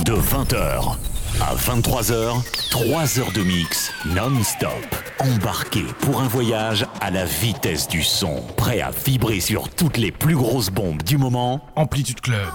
De 20h à 23h, 3 heures de mix non-stop. Embarqué pour un voyage à la vitesse du son. Prêt à vibrer sur toutes les plus grosses bombes du moment. Amplitude Club.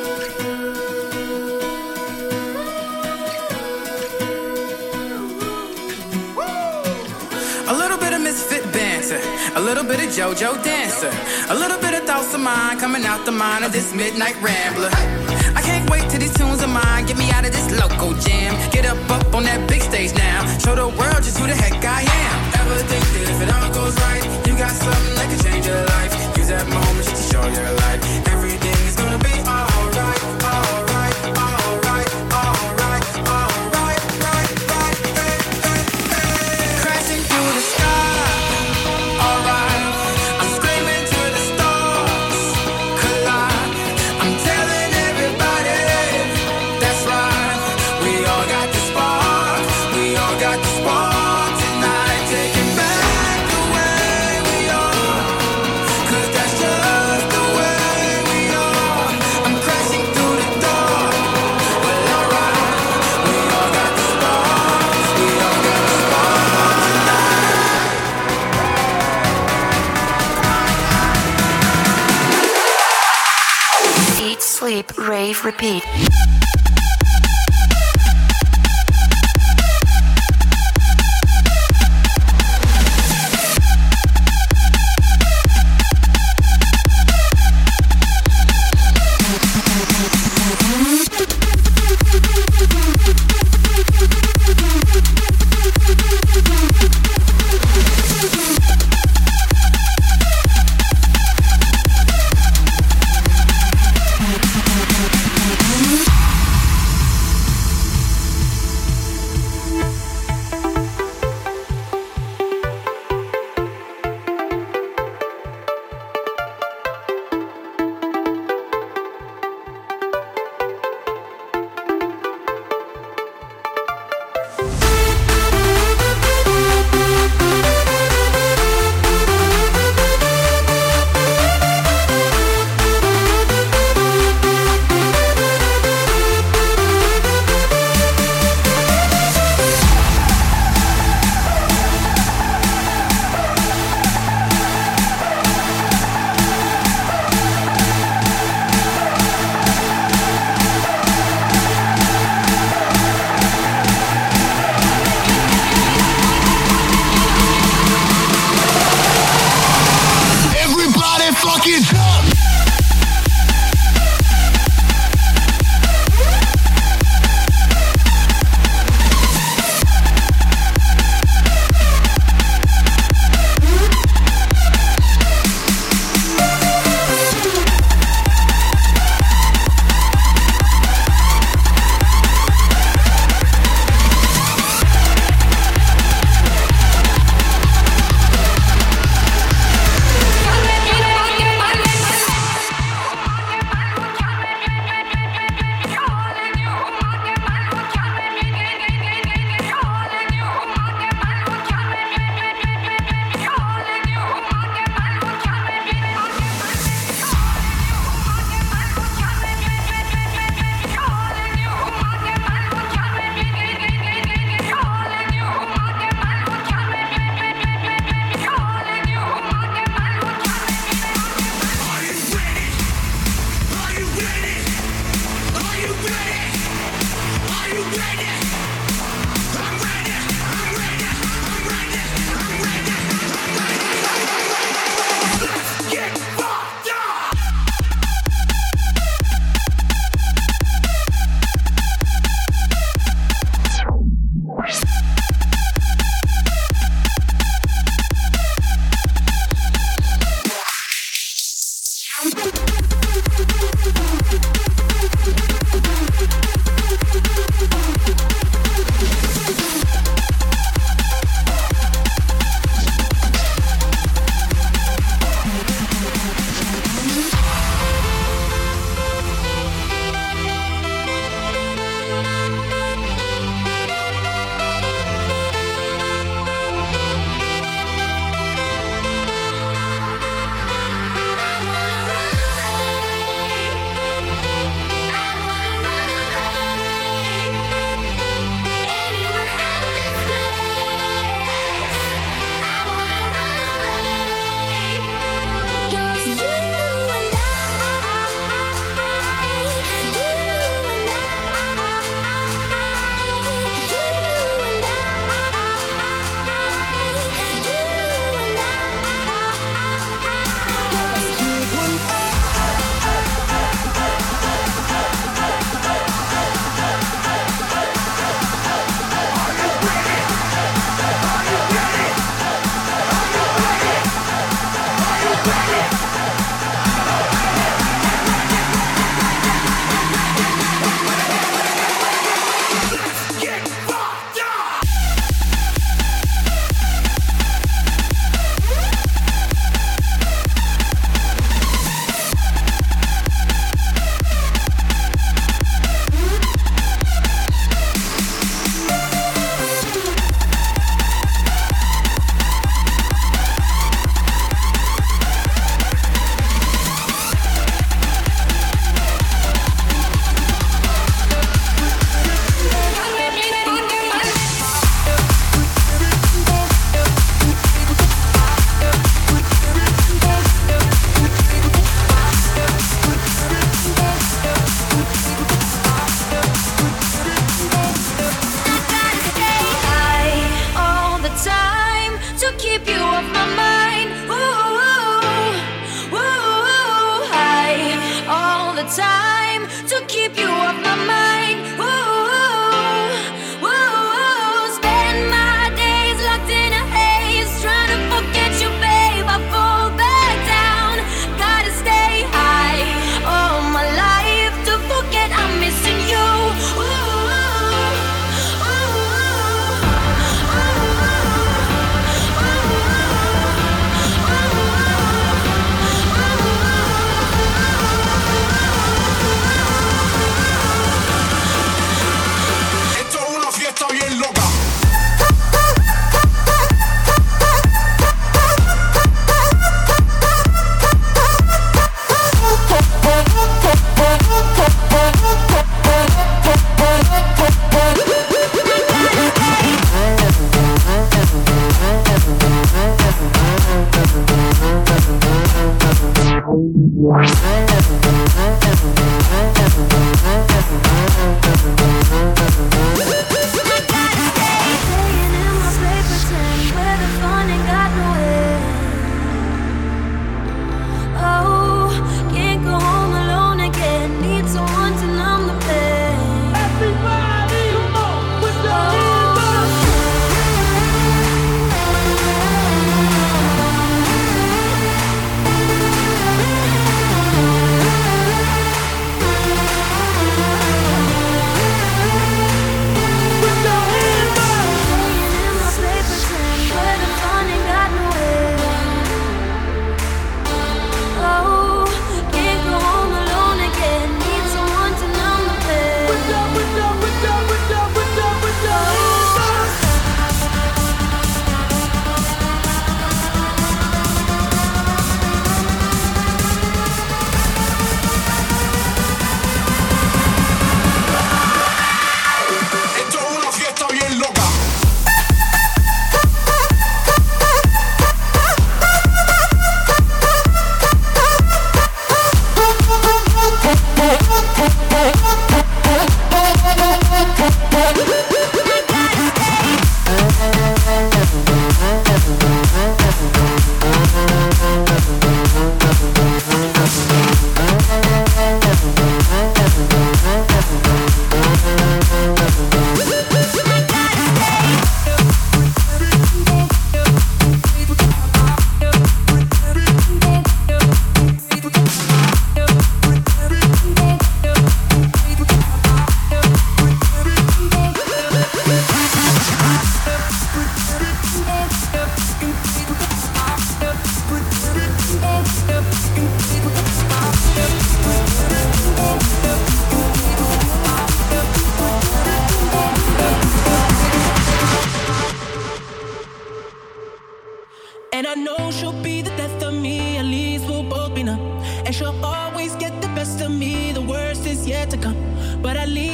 A little bit of misfit banter, a little bit of JoJo dancer, a little bit of thoughts of mine coming out the mind of this midnight rambler. I can't wait till these tunes of mine get me out of this local jam. Get up on that big stage now, show the world just who the heck I am. Ever think that if it all goes right, you got something that can change your life? Use that moment just to show your light. Everything is gonna be alright, alright, alright, alright, alright, right, right, crashing through the sky. Alright, I'm screaming to the stars collide. I'm telling everybody that's right. We all got the spark. We all got the spark tonight. Taking back the way we are, 'cause that's just the way we are. I'm crashing through the door. Well, alright, we all got the spark. We all got the spark tonight. Eat, sleep, rave, repeat.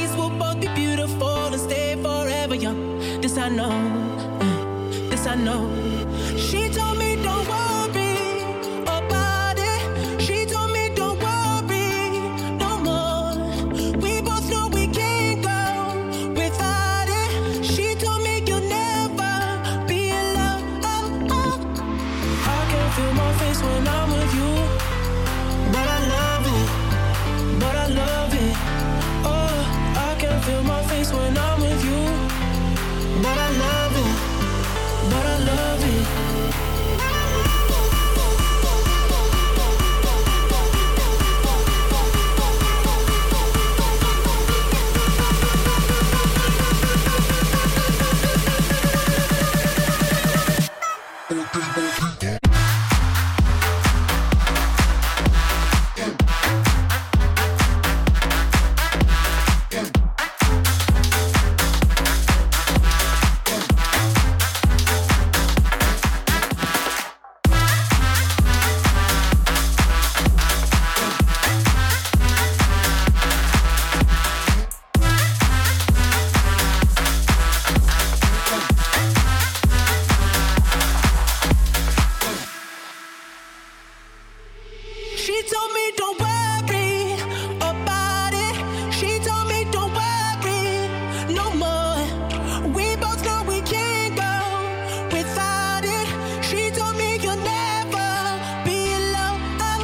bodies will both be beautiful and stay forever young. This I know, this I know. She told me don't worry about it. She told me don't worry no more. We both know we can't go without it. She told me you'll never be alone. I can feel my face when I'm with you, but I love it, but I love it. Oh, I can feel my face when I'm with you, but I love it, but I love it. She told me don't worry about it. She told me don't worry no more. We both know we can't go without it. She told me you'll never be alone.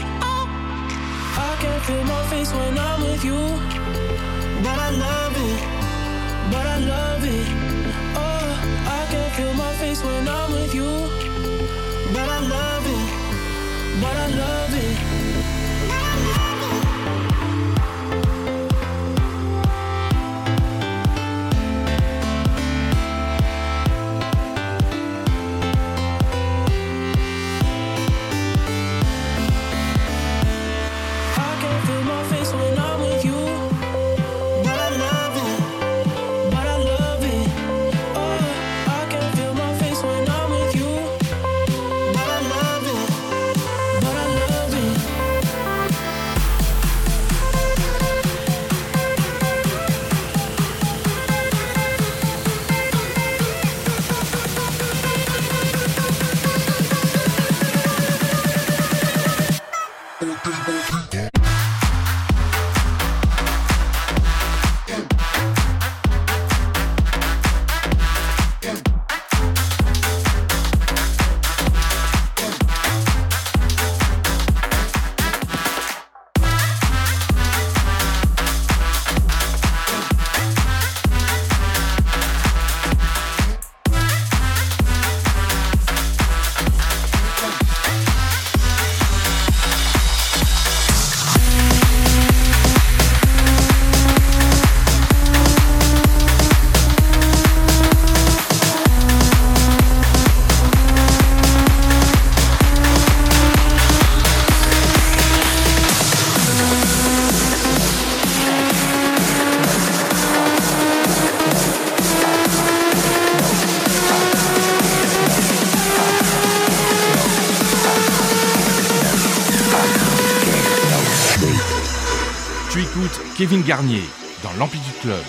I can feel my face when I'm with you, but I love it, but I love it. Oh, I can feel my face when I'm with you, but I love it, but I love it. Kevin Garnier dans l'Amplitude Club.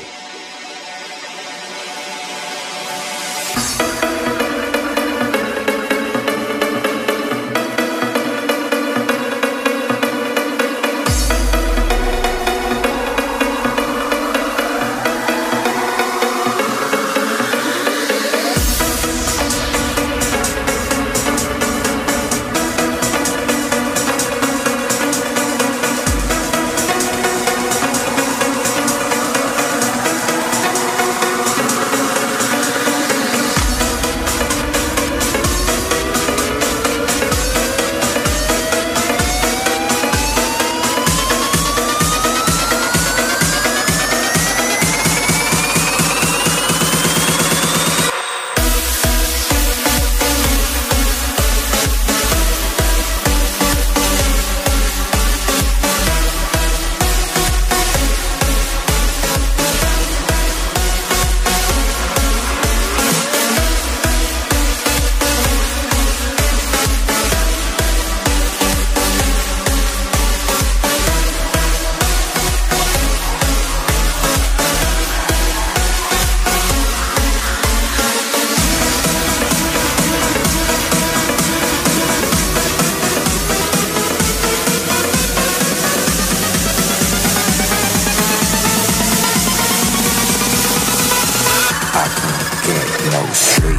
no sleep.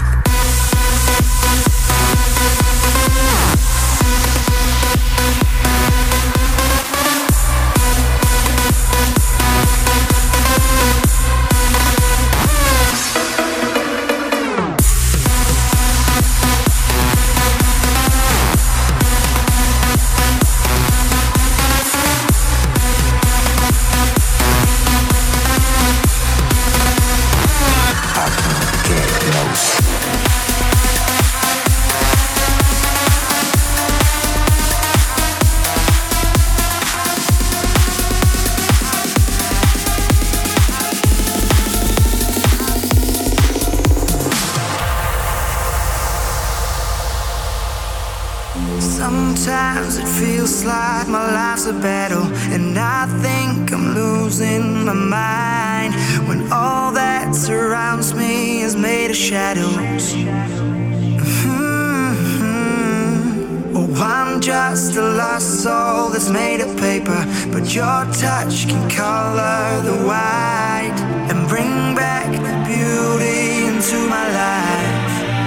Sometimes it feels like my life's a battle, and I think I'm losing my mind when all that surrounds me is made of shadows. Oh, I'm just a lost soul that's made of paper, but your touch can color the white and bring back the beauty into my life.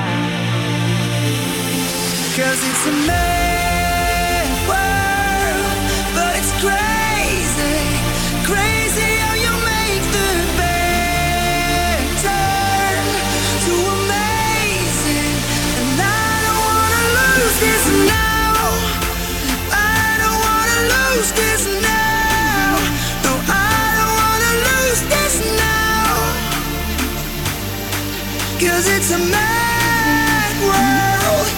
'Cause it's a mad world, but it's crazy, crazy how you make the bad turn to amazing. And I don't wanna lose this now, I don't wanna lose this now, no, I don't wanna lose this now. 'Cause it's a mad world.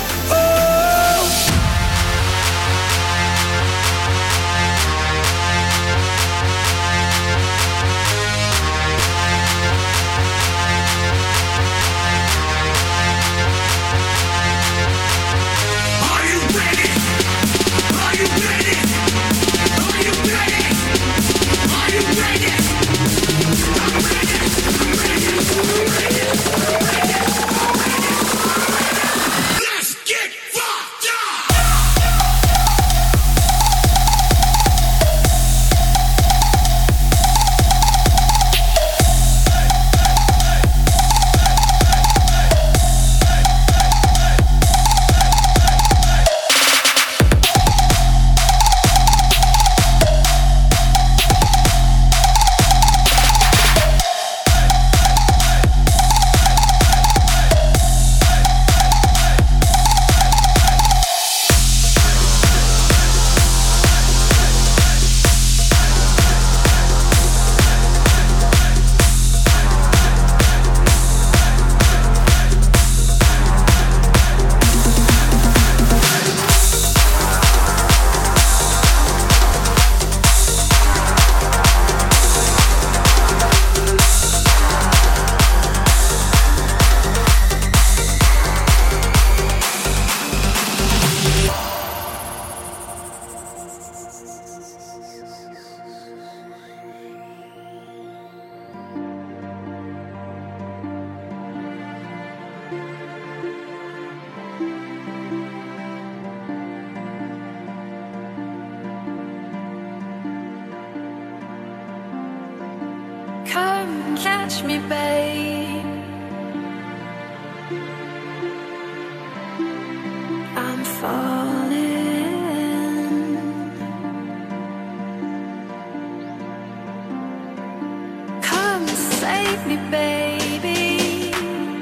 Come catch me, babe. I'm falling. Come save me, baby.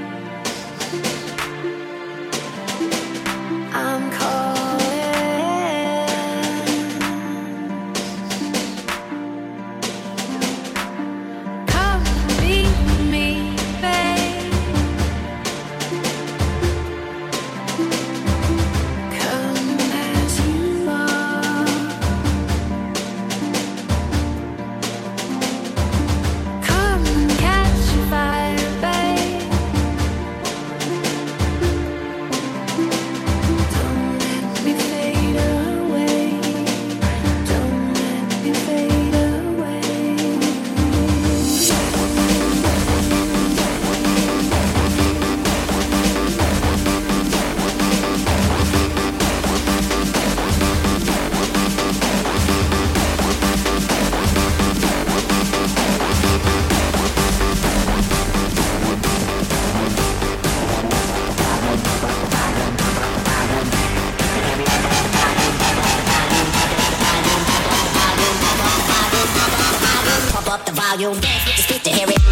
I'm calling. Come meet me, babe. Come as you are. Come catch fire, babe. to hear it.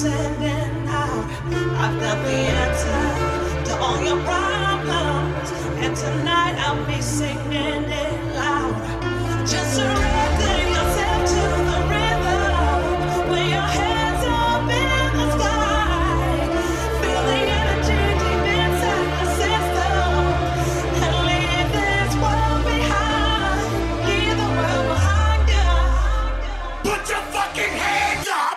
sending out. I've got the answer to all your problems, and tonight I'll be singing it loud. Just surrender yourself to the rhythm. With your hands up in the sky, feel the energy deep inside your system, and leave this world behind. Leave the world behind you. Put your fucking hands up.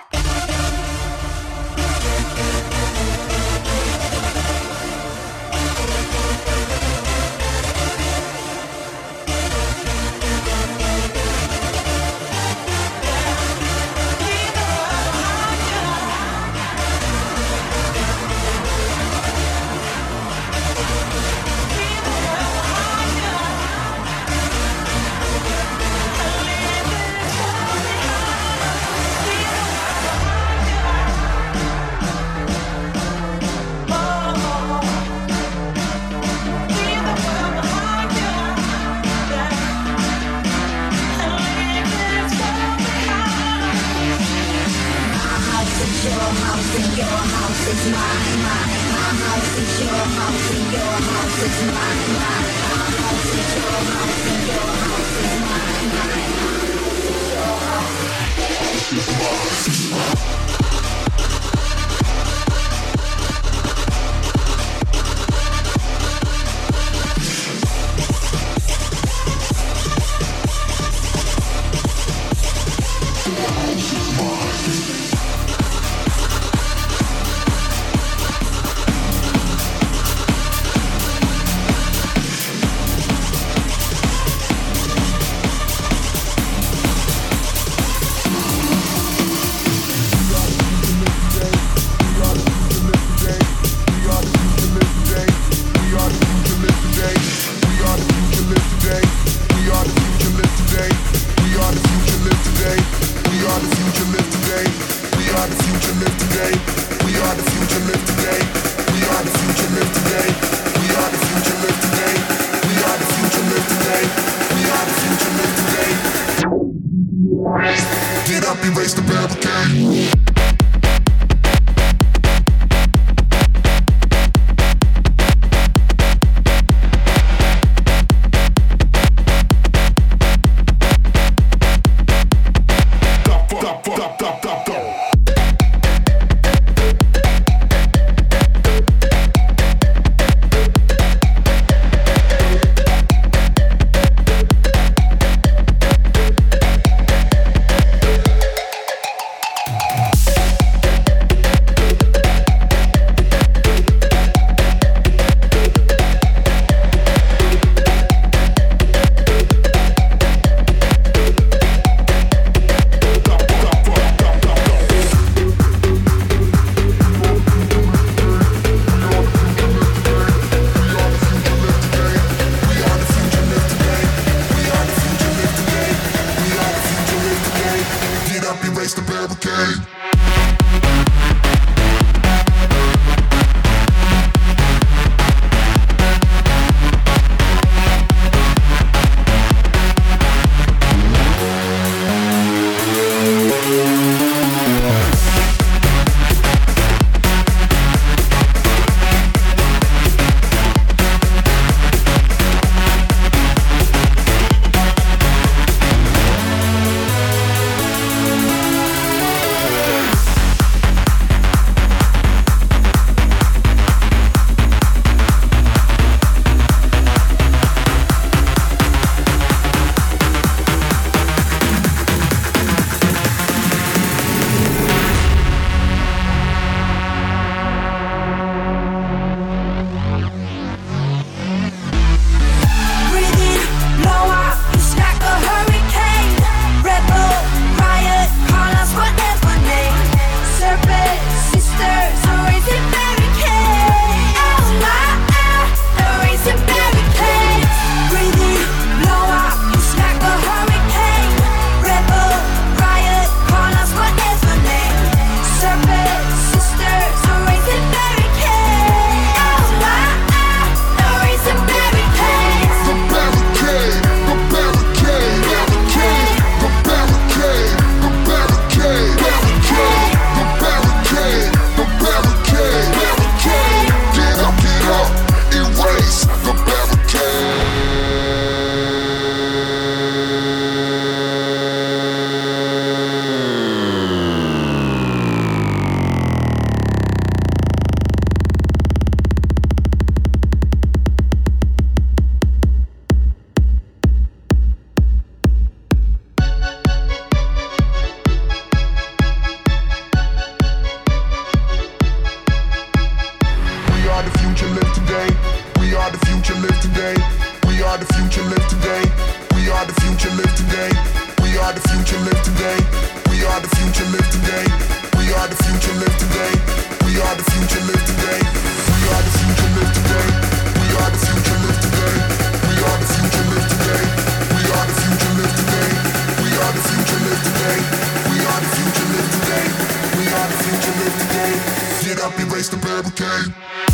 are the future, live today. We are the future, live today. We are the future, live today. We are the future, live today. We are the future, live today. We are the future, live today. We are the future, live today. We are the future, live today. We are the future, live today. We are the future, live today. We are the future, live today. Get up, erase the barricade.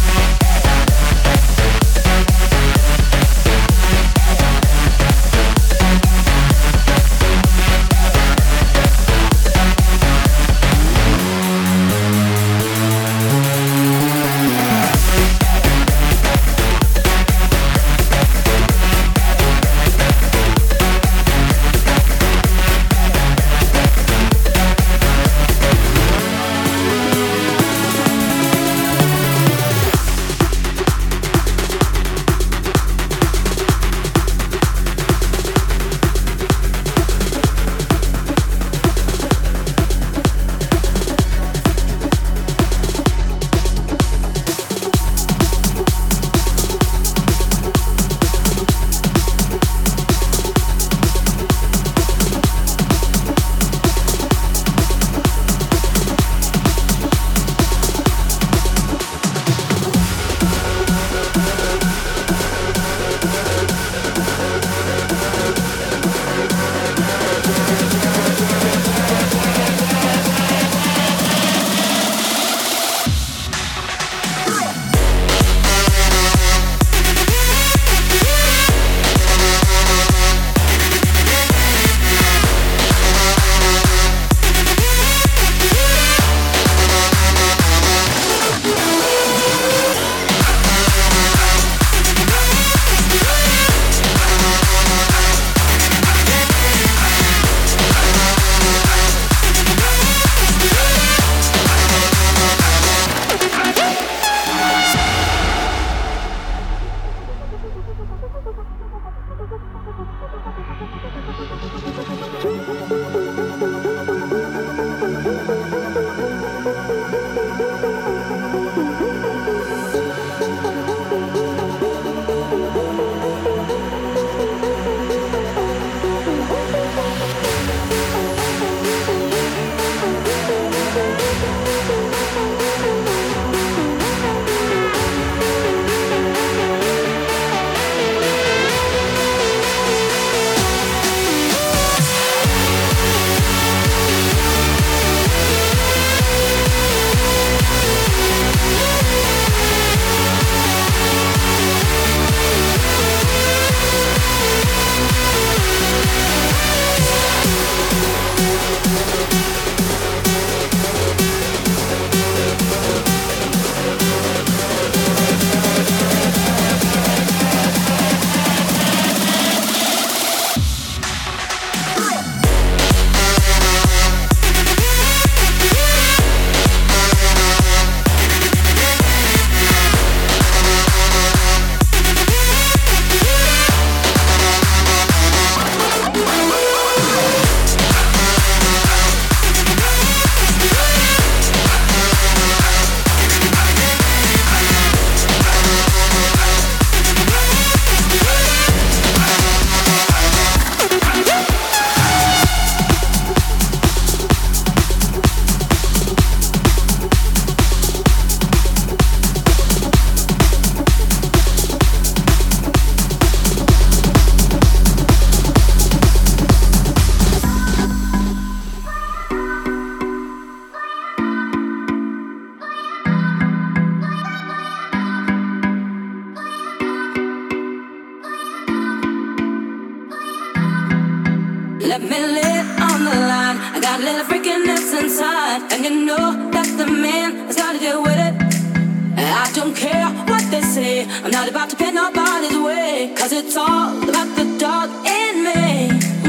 Let me live on the line. I got a little freakiness inside, and you know that the man has got to deal with it. And I don't care what they say, I'm not about to pin nobody's way, 'cause it's all about the dog in me.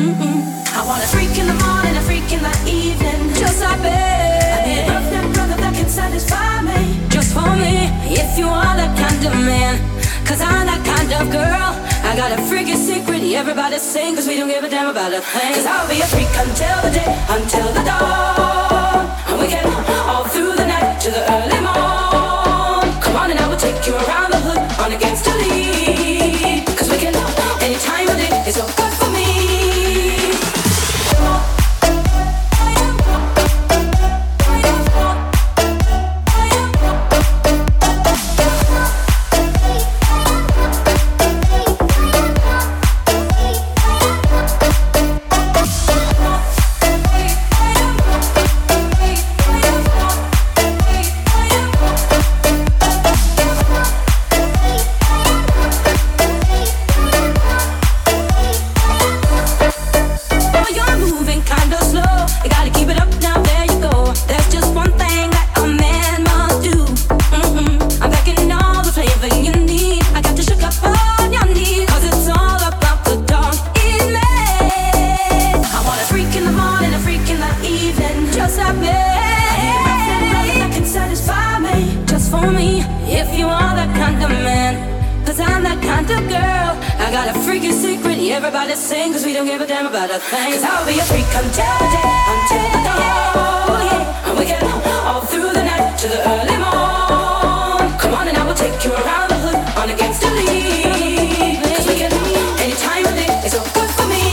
I want a freak in the morning, a freak in the evening, just like me. I need a girlfriend, brother that can satisfy me, just for me. If you are that kind of man, 'cause I'm that kind of girl. I got a freaky secret, everybody sing, 'cause we don't give a damn about a thing. 'Cause I'll be a freak until the day, until the dawn, and we can all through the night to the early morn. Come on and I will take you around the hood on against the lead, 'cause we can any time of day is so good for me. Come on. the girl. I got a freaky secret, everybody sing, cause we don't give a damn about a thing. Cause I'll be a freak until the dawn, yeah. And we get all through the night to the early morn. Come on and I will take you around the hood on against the lead. Cause we can any time of day, it's so good for me.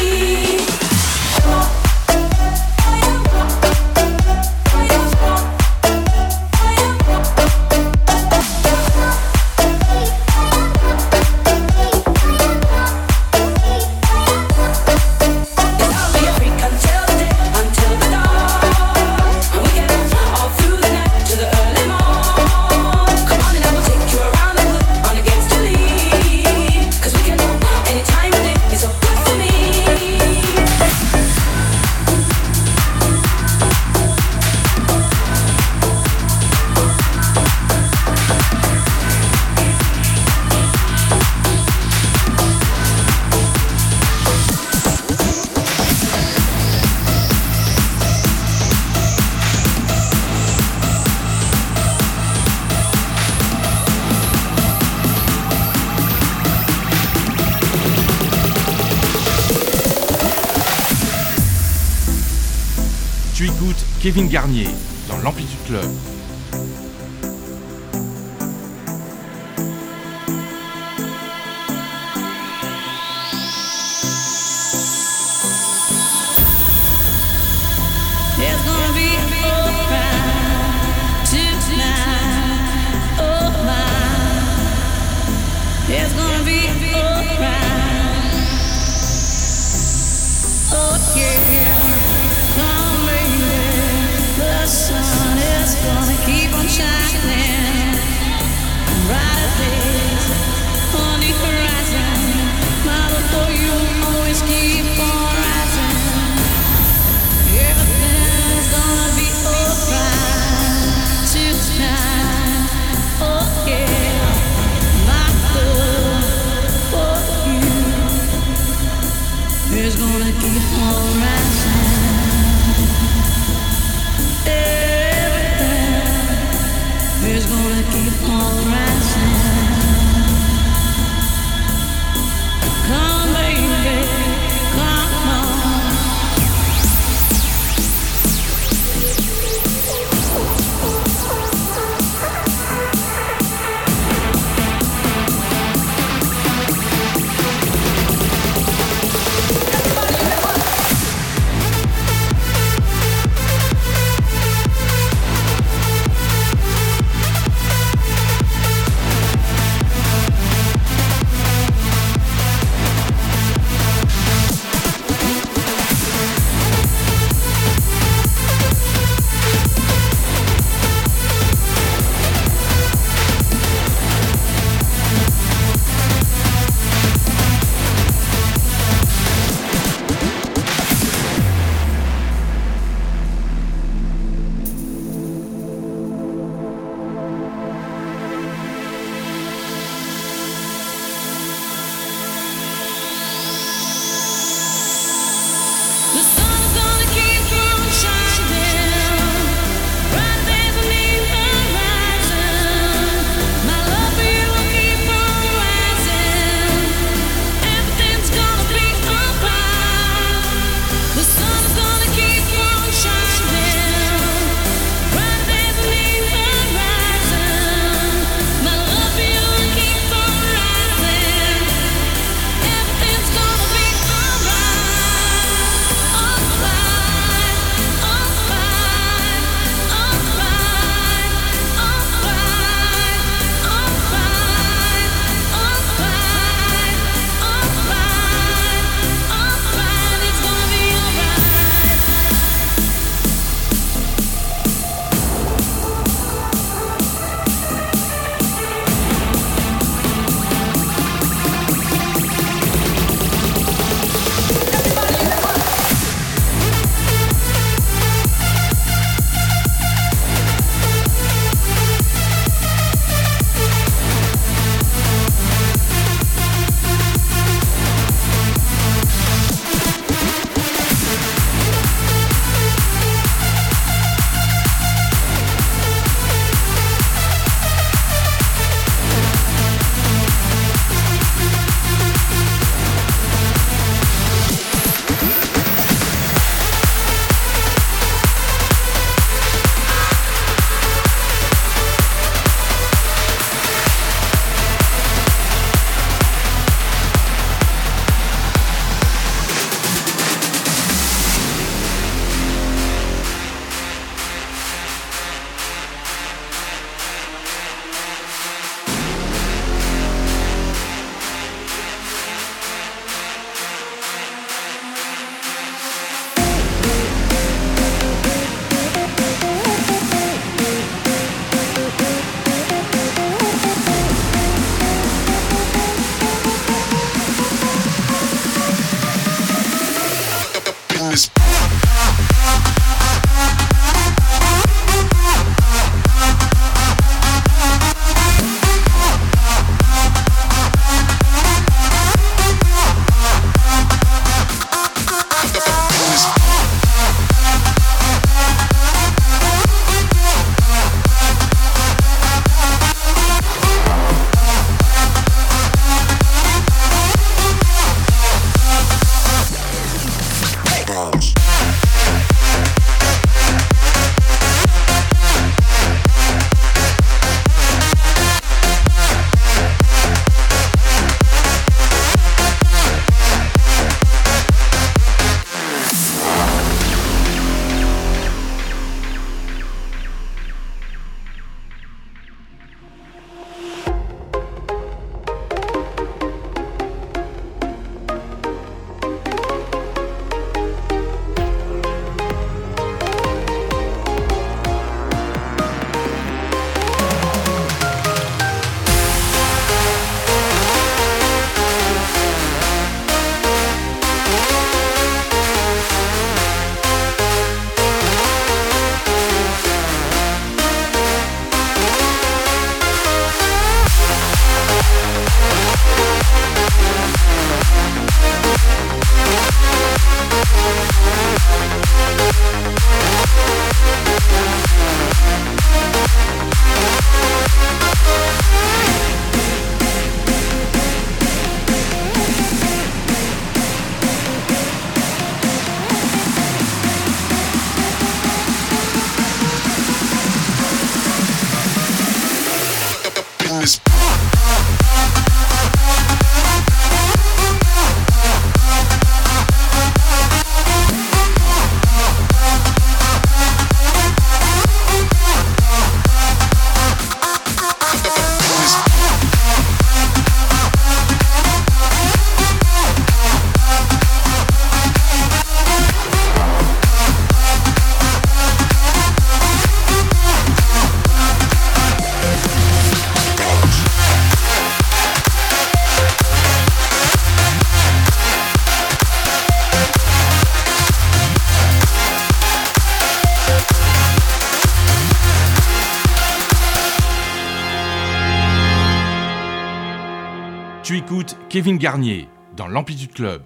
Tu écoutes Kevin Garnier dans l'Amplitude Club. There's gonna be a crowd tonight. Oh my. There's gonna be a crowd. Oh yeah. Come baby, the sun is gonna keep on shining. Brighter days on the horizon. Mother, for you always keep on rising. Everything's gonna be alright tonight. Oh yeah, my love for you is gonna keep on rising. Everything is this. Tu écoutes Kevin Garnier dans l'Amplitude Club.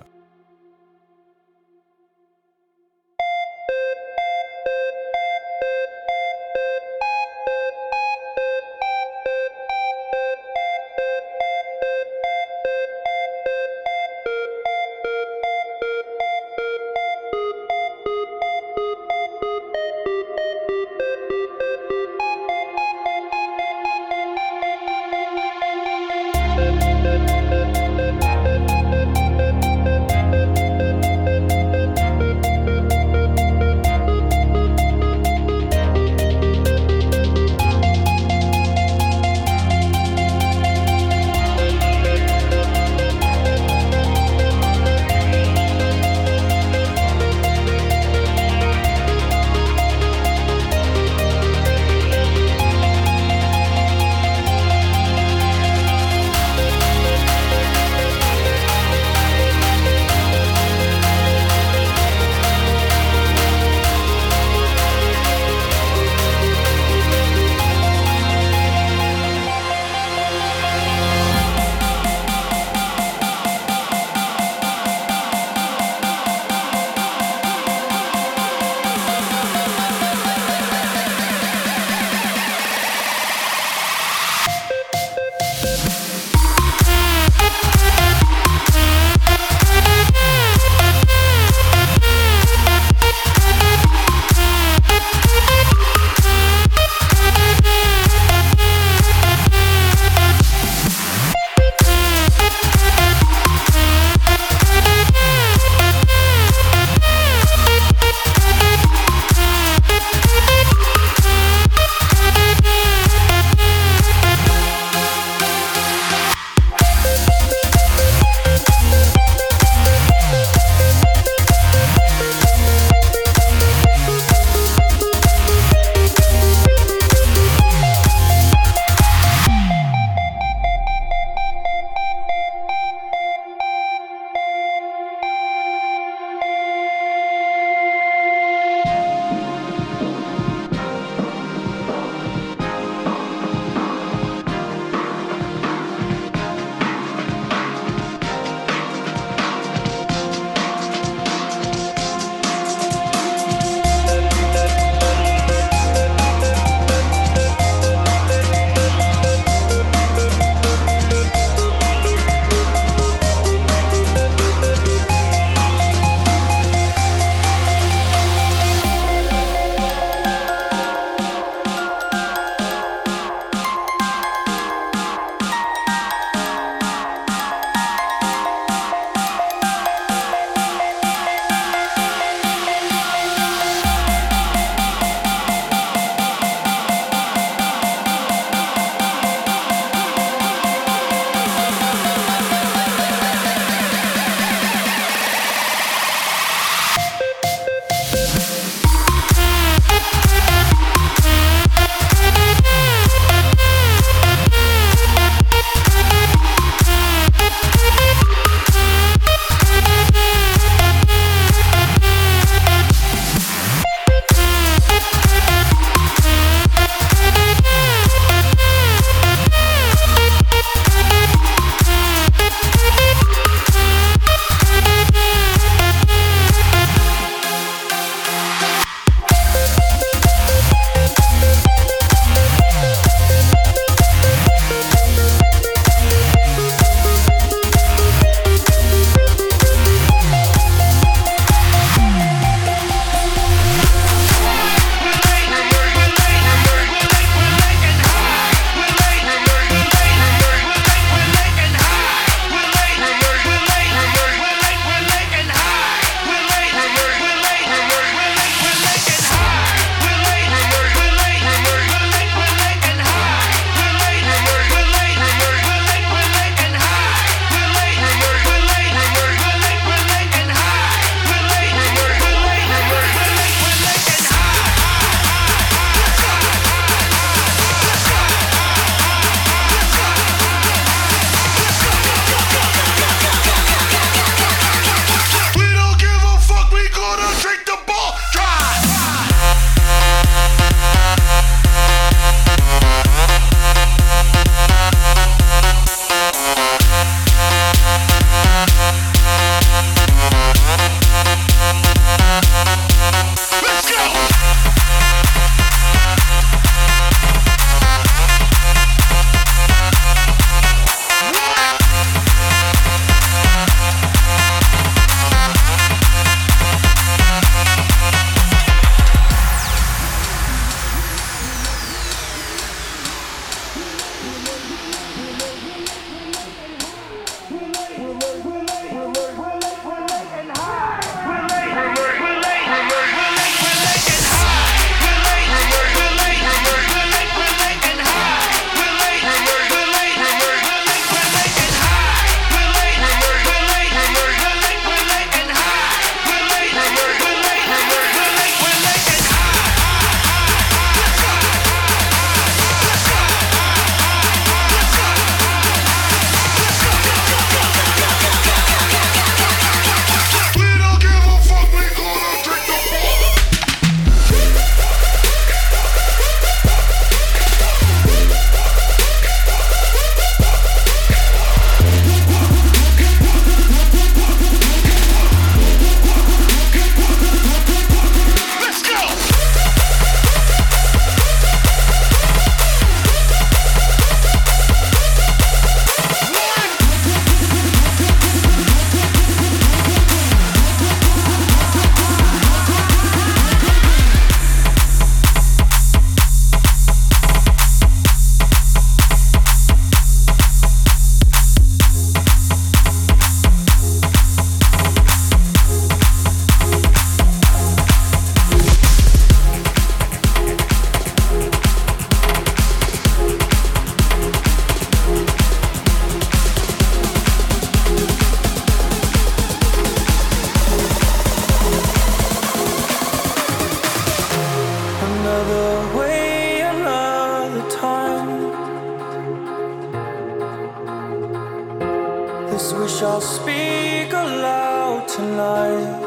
I'll speak aloud tonight.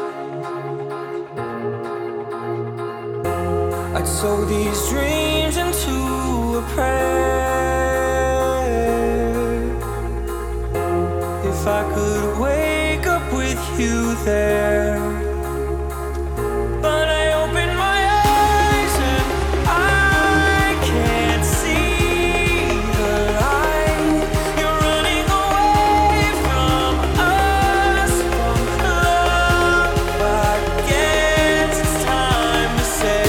I'd sow these dreams into a prayer. If I could wake up with you there. But I open my eyes and I can't see the light. You're running away from us, from love. I guess it's time to say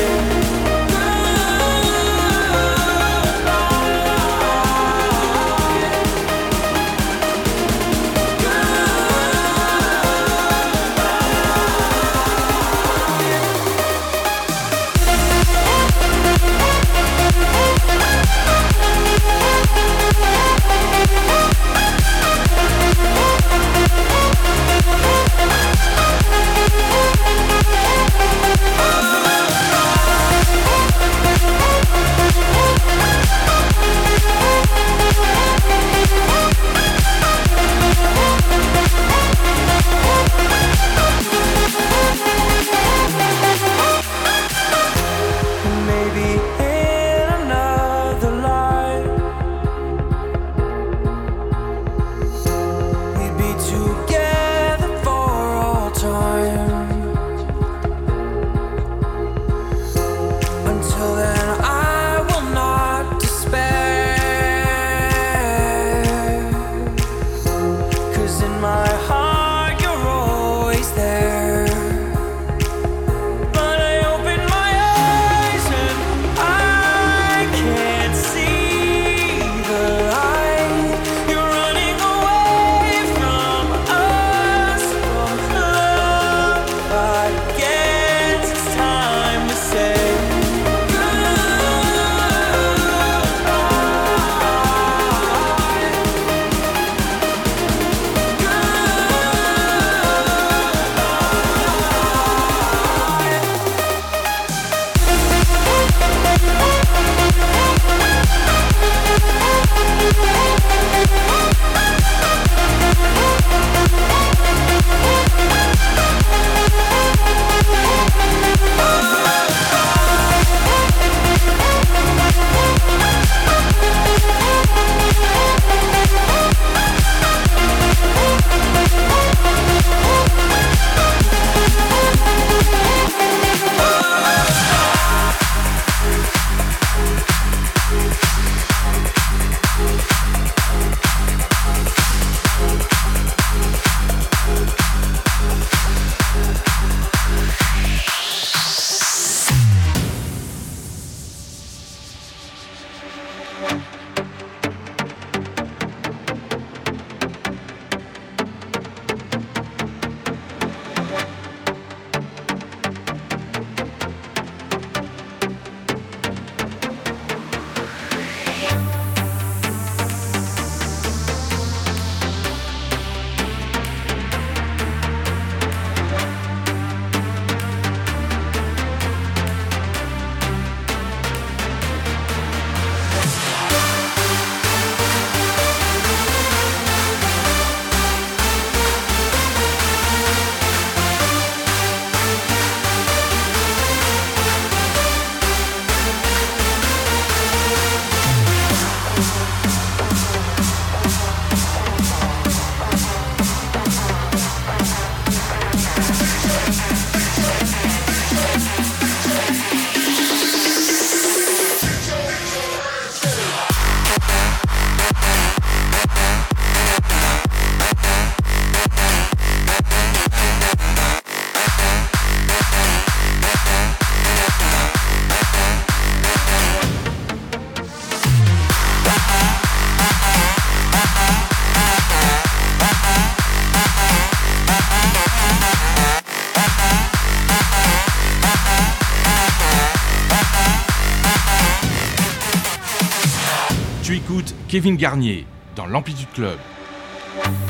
Tu écoutes Kevin Garnier dans l'Amplitude Club.